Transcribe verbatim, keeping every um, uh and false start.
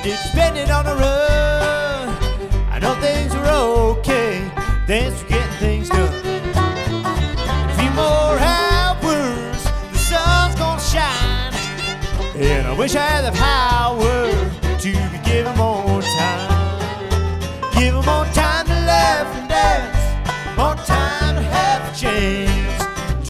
did you spend it on the run? I know things are okay, thanks for getting things done. A few more hours, the sun's gonna shine, and I wish I had the power to be giving more.